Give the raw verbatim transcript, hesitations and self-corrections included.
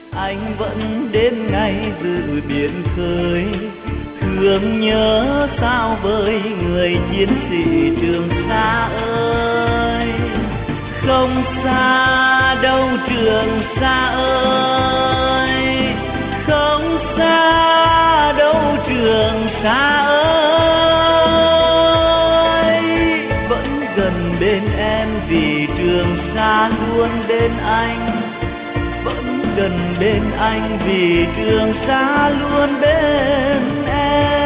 anh vẫn đêm ngày dự biển khơi, thương nhớ sao với người chiến sĩ Trường Sa ơi. Không xa đâu Trường Sa ơi, không xa đâu Trường Sa ơi, vẫn gần bên em vì Trường Sa luôn bên anh, vẫn gần bên anh vì Trường Sa luôn bên em.